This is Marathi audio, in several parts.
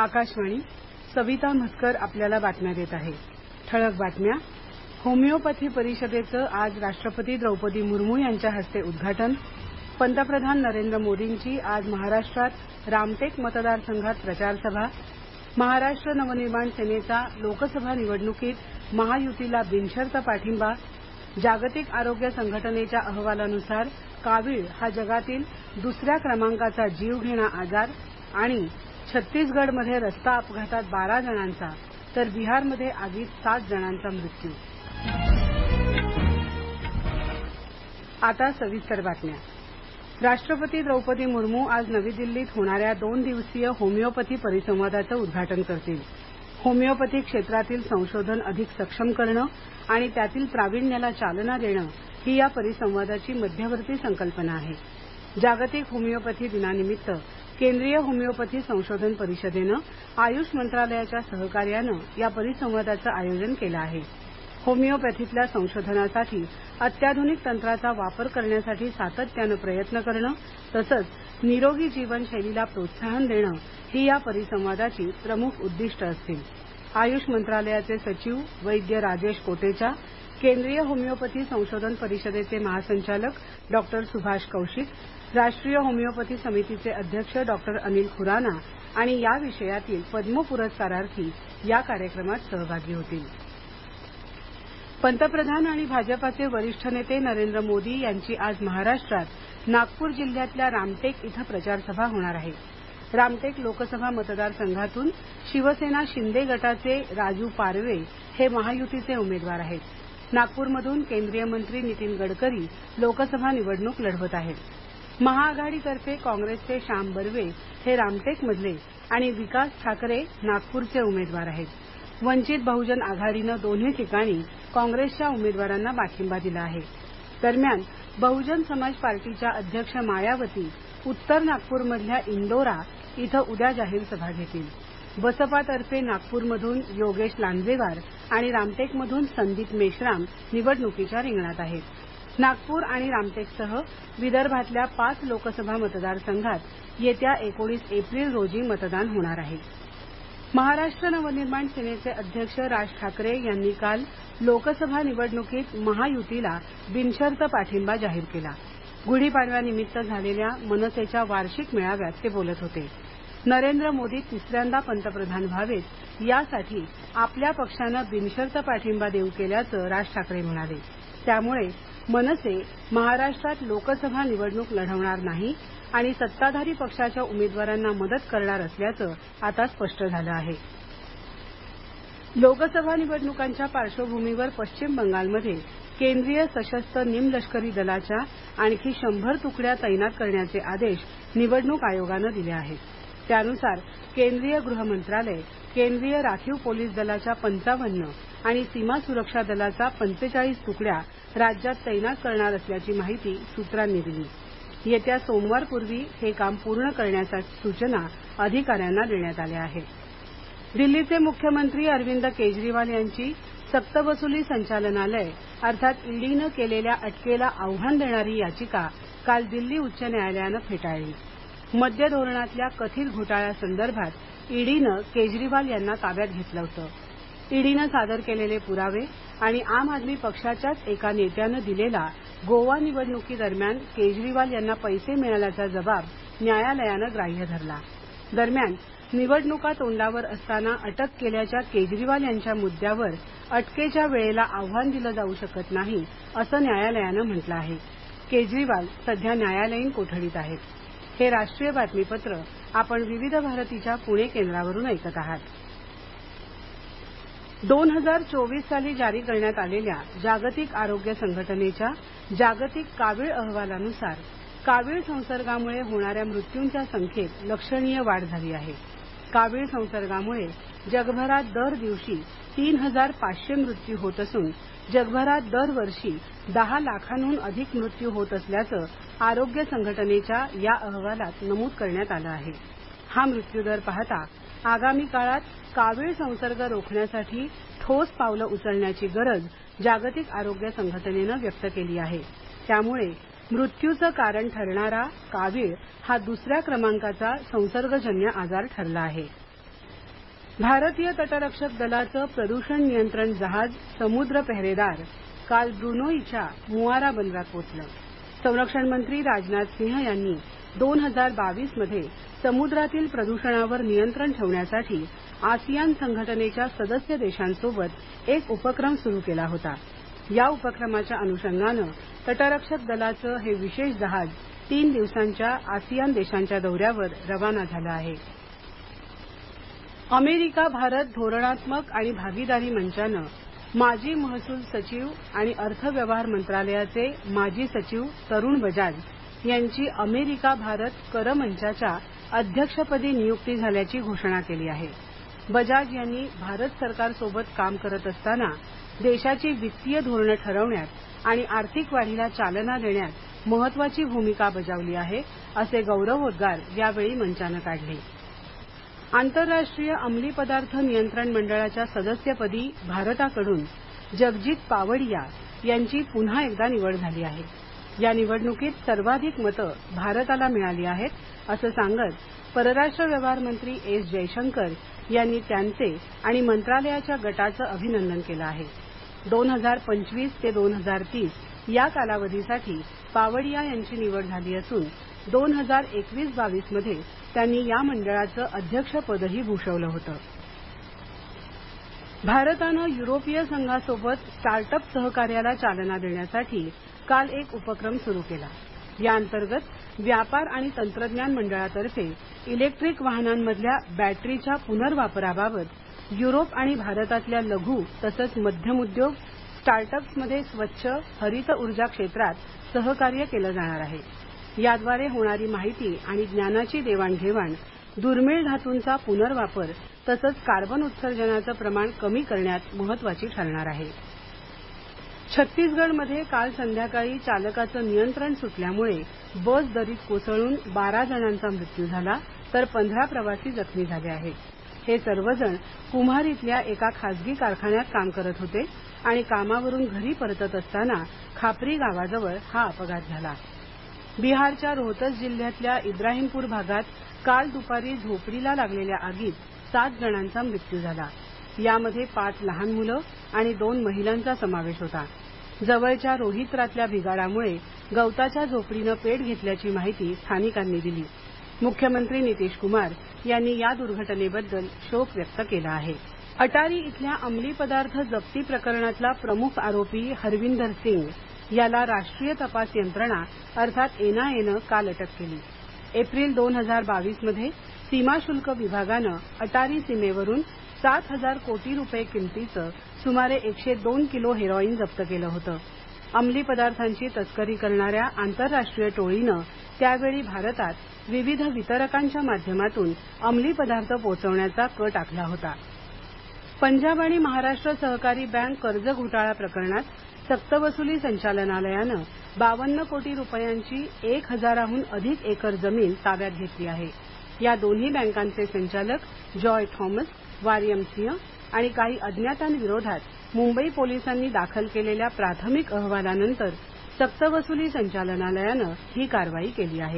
आकाशवाणी. सविता म्हसकर आपल्याला बातम्या देत आहे. ठळक बातम्या. होमिओपॅथी परिषदेचं आज राष्ट्रपती द्रौपदी मुर्मू यांच्या हस्ते उद्घाटन. पंतप्रधान नरेंद्र मोदींची आज महाराष्ट्रात रामटेक मतदारसंघात प्रचार सभा. महाराष्ट्र नवनिर्माण सेनेचा लोकसभा निवडणुकीत महायुतीला बिनशर्त पाठिंबा. जागतिक आरोग्य संघटनेच्या अहवालानुसार कावीळ हा जगातील दुसऱ्या क्रमांकाचा जीवघेणा आजार. आणि छत्तीसगडमध्ये रस्ता अपघातात 12 जणांचा तर बिहारमध्ये आगीत 7 जणांचा मृत्यू. आता सविस्तर बातम्या. राष्ट्रपती द्रौपदी मुर्मू आज नवी दिल्लीत होणाऱ्या 2 दिवसीय होमिओपॅथी परिसंवादाचं उद्घाटन करतील. होमिओपॅथी क्षेत्रातील संशोधन अधिक सक्षम करणं आणि त्यातील प्रावीण्याला चालना देणं ही या परिसंवादाची मध्यवर्ती संकल्पना आहे. जागतिक होमिओपॅथी दिनानिमित्त केंद्रीय होमिओपॅथी संशोधन परिषदेनं आयुष मंत्रालयाच्या सहकार्यानं या परिसंवादाचं आयोजन केलं आहे. होमिओपॅथीतल्या संशोधनासाठी अत्याधुनिक तंत्राचा वापर करण्यासाठी सातत्यानं प्रयत्न करणं तसंच निरोगी जीवनशैलीला प्रोत्साहन देणं ही या परिसंवादाची प्रमुख उद्दिष्ट असतील. आयुष मंत्रालयाचे सचिव वैद्य राजेश कोटेचा, केंद्रीय होमिओपॅथी संशोधन परिषदेचे महासंचालक डॉक्टर सुभाष कौशिक, राष्ट्रीय होमिओपॅथी समितीचे अध्यक्ष डॉक्टर अनिल खुराना आणि या विषयातील पद्म पुरस्कारार्थी या कार्यक्रमात सहभागी होतील. पंतप्रधान आणि भाजपाचे वरिष्ठ नेते नरेंद्र मोदी यांची आज महाराष्ट्रात नागपूर जिल्ह्यातल्या रामटेक इथं प्रचार सभा होणार आहे. रामटेक लोकसभा मतदारसंघातून शिवसेना शिंदे गटाचे राजू पारवे हे महायुतीचे उमेदवार आहेत. नागपूरमधून केंद्रीय मंत्री नितीन गडकरी लोकसभा निवडणूक लढवत आहेत. महाआघाडीतर्फे काँग्रेसचे श्याम बर्वे हे रामटेकमधले आणि विकास ठाकरे नागपूरचे उमेदवार आहेत. वंचित बहुजन आघाडीनं दोन्ही ठिकाणी काँग्रेसच्या उमेदवारांना पाठिंबा दिला आहे. दरम्यान बहुजन समाज पार्टीच्या अध्यक्ष मायावती उत्तर नागपूरमधल्या इंदोरा इथं उद्या जाहीर सभा घेतील. बसपातर्फे नागपूरमधून योगेश लांजेवार आणि रामटेकमधून संदीप मेश्राम निवडणुकीच्या रिंगणात आहेत. नागपूर आणि रामटेकसह विदर्भातल्या 5 लोकसभा मतदारसंघात येत्या 19 एप्रिल रोजी मतदान होणार आहे. महाराष्ट्र नवनिर्माण सेनेचे अध्यक्ष राज ठाकरे यांनी काल लोकसभा निवडणुकीत महायुतीला बिनशर्त पाठिंबा जाहीर केला. गुढीपाडव्यानिमित्त झालेल्या मनसेच्या वार्षिक मेळाव्यात ते बोलत होते. नरेंद्र मोदी तिसऱ्यांदा पंतप्रधान व्हावेत यासाठी आपल्या पक्षानं बिनशर्त पाठिंबा देऊ केल्याचं राज ठाकरे म्हणाले. त्यामुळे मनसे महाराष्ट्रात लोकसभा निवडणूक लढवणार नाही आणि सत्ताधारी पक्षाच्या उमेदवारांना मदत करणार असल्याचं आता स्पष्ट झालं आहे. लोकसभा निवडणुकांच्या पार्श्वभूमीवर पश्चिम बंगालमध्ये केंद्रीय सशस्त्र निमलष्करी दलाच्या आणखी 100 तुकड्या तैनात करण्याचे आदेश निवडणूक आयोगानं दिले आहेत. त्यानुसार केंद्रीय गृह मंत्रालय केंद्रीय राखीव पोलीस दलाच्या 55 आणि सीमा सुरक्षा दलाचा 45 तुकड्या राज्यात तैनात करणार असल्याची माहिती सूत्रांनी दिली. येत्या सोमवारपूर्वी हे काम पूर्ण करण्याच्या सूचना अधिकाऱ्यांना देण्यात आल्या आहेत. दिल्लीचे मुख्यमंत्री अरविंद केजरीवाल यांची सक्तवसुली संचालनालय अर्थात ईडीनं केलेल्या अटकेला आव्हान देणारी याचिका काल दिल्ली उच्च न्यायालयानं फेटाळली. मद्य धोरणातल्या कथित घोटाळ्यासंदर्भात ईडीनं केजरीवाल यांना ताब्यात घेतलं होतं. ईडीनं सादर केलेले पुरावे आणि आम आदमी पक्षाच्याच एका नेत्यानं दिलेला गोवा निवडणुकीदरम्यान केजरीवाल यांना पैसे मिळाल्याचा जबाब न्यायालयानं ग्राह्य धरला. दरम्यान निवडणुका तोंडावर असताना अटक केल्याच्या केजरीवाल यांच्या मुद्द्यावर अटकेच्या वेळेला आव्हान दिलं जाऊ शकत नाही असं न्यायालयानं म्हटलं आहे. केजरीवाल सध्या न्यायालयीन कोठडीत आहेत. हे राष्ट्रीय बातमीपत्र आपण विविध भारतीच्या पुणे केंद्रावरून ऐकत आहात. 2024 साली जारी करण्यात आलेल्या जागतिक आरोग्य संघटनेच्या जागतिक कावीळ अहवालानुसार कावीळ संसर्गामुळे होणाऱ्या मृत्यूंच्या संख्येत लक्षणीय वाढ झाली आहे. कावीळ संसर्गामुळे जगभरात दर दिवशी 3500 मृत्यू होत असून जगभरात दरवर्षी 10 लाखांहून अधिक मृत्यू होत असल्याचं आरोग्य संघटनेच्या या अहवालात नमूद करण्यात आलं आहे. हा मृत्यूदर पाहता आगामी काळात कावीळ संसर्ग रोखण्यासाठी ठोस पावलं उचलण्याची गरज जागतिक आरोग्य संघटनेनं व्यक्त केली आहे. त्यामुळे मृत्यूचं कारण ठरणारा कावीळ हा दुसऱ्या क्रमांकाचा संसर्गजन्य आजार ठरला आहे. भारतीय तटरक्षक दलाचं प्रदूषण नियंत्रण जहाज समुद्र पेहेरेदार काल ब्रुनोईच्या मुआरा बंदरात पोहोचलं. संरक्षण मंत्री राजनाथ सिंह यांनी 2022 मध्ये समुद्रातील प्रदूषणावर नियंत्रण ठेवण्यासाठी आसियान संघटनेच्या सदस्य देशांसोबत एक उपक्रम सुरू केला होता. या उपक्रमाच्या अनुषंगानं तटरक्षक दलाचं हे विशेष जहाज 3 दिवसांच्या आसियान देशांच्या दौऱ्यावर रवाना झालं आहे. अमेरिका भारत धोरणात्मक आणि भागीदारी मंचानं माजी महसूल सचिव आणि अर्थ व्यवहार मंत्रालयाचे माजी सचिव तरुण बजाज यांची अमेरिका भारत कर मंचाच्या अध्यक्षपदी नियुक्ती झाल्याची घोषणा केली आहे. बजाज यांनी भारत सरकारसोबत काम करत असताना देशाची वित्तीय धोरणं ठरवण्यात आणि आर्थिक वाढीला चालना देण्यात महत्वाची भूमिका बजावली आहे असे गौरवोद्गार यावेळी मंचानं काढले. आंतरराष्ट्रीय अंमली पदार्थ नियंत्रण मंडळाच्या सदस्यपदी भारताकडून जगजित पावडिया यांची पुन्हा एकदा निवड झाली आहे. या निवडणुकीत सर्वाधिक मतं भारताला मिळाली आहेत असं सांगत परराष्ट्र व्यवहार मंत्री एस जयशंकर यांनी त्यांचे आणि मंत्रालयाच्या गटाचं अभिनंदन केलं आहे. 2025 ते 2030 या कालावधीसाठी पावडिया यांची निवड झाली असून 2021-22 मध्ये त्यांनी या मंडळाचं अध्यक्षपदही भूषवलं होतं. भारतानं युरोपीय संघासोबत स्टार्टअप सहकार्याला चालना देण्यासाठी काल एक उपक्रम सुरू केला. या अंतर्गत व्यापार आणि तंत्रज्ञान मंडळातर्फे इलेक्ट्रिक वाहनांमधल्या बॅटरीच्या पुनर्वापराबाबत युरोप आणि भारतातल्या लघु तसंच मध्यम उद्योग स्टार्टअप्समध्ये स्वच्छ हरित ऊर्जा क्षेत्रात सहकार्य केलं जाणार आहे. याद्वारे होणारी माहिती आणि ज्ञानाची देवाणघेवाण दुर्मिळ धातूंचा पुनर्वापर तसंच कार्बन उत्सर्जनाचं प्रमाण कमी करण्यात महत्वाची ठरणार आहे. छत्तीसगडमध्ये काल संध्याकाळी चालकाचं नियंत्रण सुटल्यामुळे बस दरीत कोसळून 12 जणांचा मृत्यू झाला तर 15 प्रवासी जखमी झाले आहेत. हे सर्वजण कुम्हार इथल्या एका खासगी कारखान्यात काम करत होते आणि कामावरून घरी परतत असताना खापरी गावाजवळ हा अपघात झाला. बिहारच्या रोहतस जिल्ह्यातल्या इब्राहिमपूर भागात काल दुपारी झोपडीला लागलेल्या आगीत 7 जणांचा मृत्यू झाला. यामध्ये 5 लहान मुलं आणि 2 महिलांचा समावेश होता. जवळच्या रोहित्रातल्या भिगाडामुळे गवताच्या झोपडीनं पेट घेतल्याची माहिती स्थानिकांनी दिली. मुख्यमंत्री नितीश कुमार यांनी या दुर्घटनेबद्दल शोक व्यक्त केला आहे. अटारी इथल्या अंमली पदार्थ जप्ती प्रकरणातला प्रमुख आरोपी हरविंदर सिंग याला राष्ट्रीय तपास यंत्रणा अर्थात एनआयएनं काल अटक केली. एप्रिल 2022 मध्ये सीमाशुल्क विभागानं अटारी सीमेवरून 7,000 कोटी रुपये किमतीचं सुमारे 102 किलो हेरॉईन जप्त केलं होतं. अंमली पदार्थांची तस्करी करणाऱ्या आंतरराष्ट्रीय टोळीनं त्यावेळी भारतात विविध वितरकांच्या माध्यमातून अंमली पदार्थ पोहोचवण्याचा कट आखला होता. पंजाब आणि महाराष्ट्र सहकारी बँक कर्ज घोटाळा प्रकरणात सक्तवसुली संचालनालयानं 52 कोटी रुपयांची 1,000हून अधिक एकर जमीन ताब्यात घेतली आहे. या दोन्ही बँकांचे संचालक जॉय थॉमस, वार्यम सिंह आणि काही अज्ञातांविरोधात मुंबई पोलिसांनी दाखल केलेल्या प्राथमिक अहवालानंतर सक्तवसुली संचालनालयानं ही कारवाई केली आहे.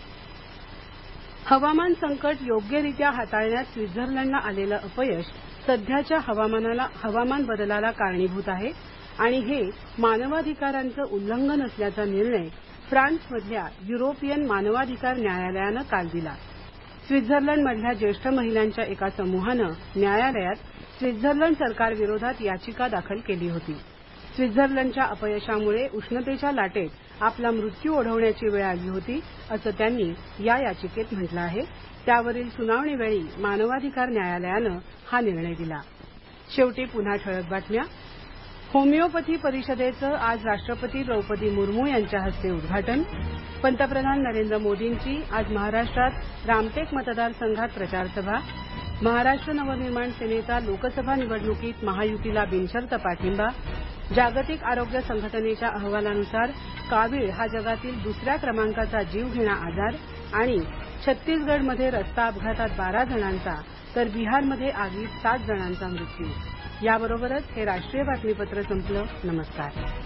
हवामान संकट योग्यरित्या हाताळण्यात स्वित्झर्लंडला आलेलं अपयश सध्याच्या हवामान बदलाला कारणीभूत आहे आणि हे मानवाधिकारांचं उल्लंघन असल्याचा निर्णय फ्रान्समधल्या युरोपियन मानवाधिकार न्यायालयानं काल दिला. स्वित्झर्लंडमधल्या ज्येष्ठ महिलांच्या एका समूहानं न्यायालयात स्वित्झर्लंड सरकारविरोधात याचिका दाखल केली होती. स्वित्झर्लंडच्या अपयशामुळे उष्णतेच्या लाटेत आपला मृत्यू ओढवण्याची वेळ आली होती असं त्यांनी या याचिकेत म्हटलं आहे. त्यावरील सुनावणीवेळी मानवाधिकार न्यायालयानं हा निर्णय दिला. शेवटी पुन्हा ठळक बातम्या. होमिओपॅथी परिषदेचं आज राष्ट्रपती द्रौपदी मुर्मू यांच्या हस्ते उद्घाटन. पंतप्रधान नरेंद्र मोदींची आज महाराष्ट्रात रामटेक मतदारसंघात प्रचार सभा. महाराष्ट्र नवनिर्माण सेनेचा लोकसभा निवडणुकीत महायुतीला बिनशर्त पाठिंबा. जागतिक आरोग्य संघटनेच्या अहवालानुसार कावीळ हा जगातील दुसऱ्या क्रमांकाचा जीवघेणा आजार. आणि छत्तीसगडमध्ये रस्ता अपघातात 12 जणांचा तर बिहारमध्ये आगीत 7 जणांचा मृत्यू. याबरोबरच हे राष्ट्रीय बातमीपत्र संपलं. नमस्कार.